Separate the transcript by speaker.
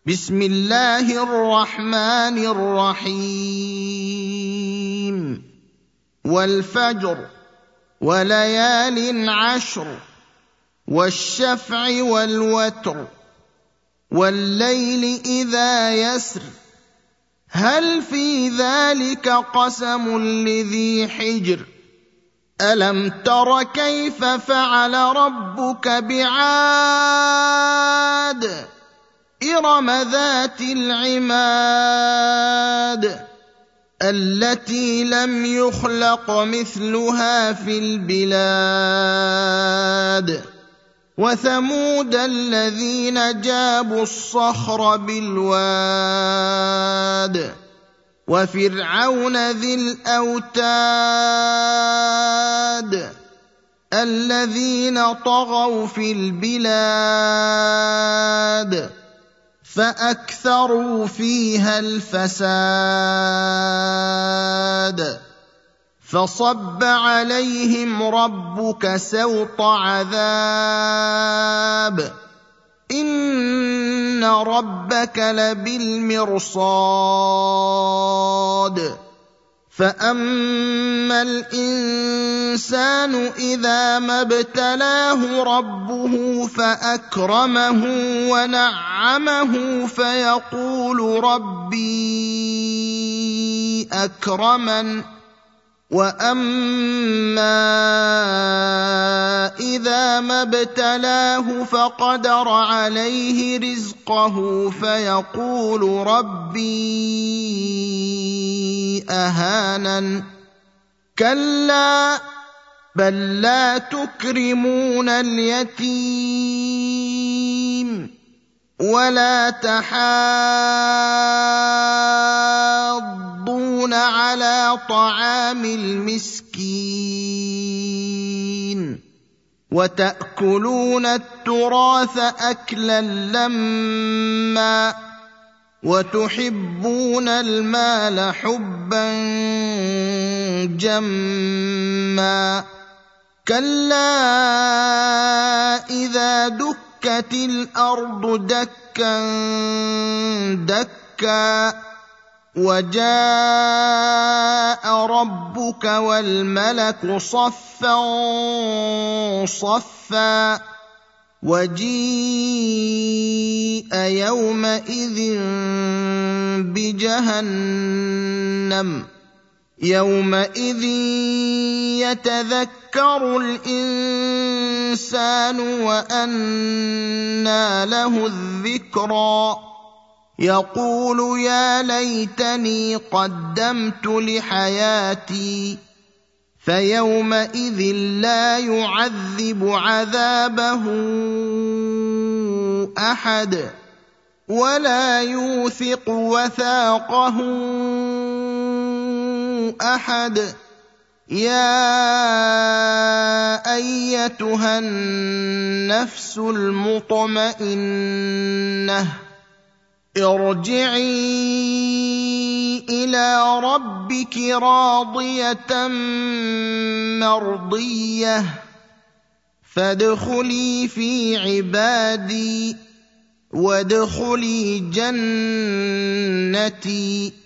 Speaker 1: بسم الله الرحمن الرحيم. والفجر وليال عشر والشفع والوتر والليل إذا يسر هل في ذلك قسم لذي حجر ألم تر كيف فعل ربك بعاد إرم ذات العماد التي لم يخلق مثلها في البلاد وثمود الذين جابوا الصخر بالواد وفرعون ذي الأوتاد الذين طغوا في البلاد فأكثروا فيها الفساد فصب عليهم ربك سوط عذاب إن ربك لبالمرصاد فأما الإنسان إذا ما ابتلاه ربه فأكرمه ونعمه فيقول ربي أكرمن وأما إذا ما ابتلاه فقدر عليه رزقه فيقول ربي أهانن كلا بل لا تكرمون اليتيم ولا تحاضون على طعام المسكين وتأكلون التراث أكلا لما وتحبون المال حبا جما كلا إذا دكت الأرض دكا دكا وجاء ربك والملك صفا صفا وجيء يومئذ بجهنم يومئذ يتذكر الإنسان وأنى له الذكرى يقول يا ليتني قدمت لحياتي فيومئذ لا يعذب عذابه أحد ولا يوثق وثاقه أحد يا أيتها النفس المطمئنة ارجعي إلى ربك راضية مرضية فادخلي في عبادي وادخلي جنتي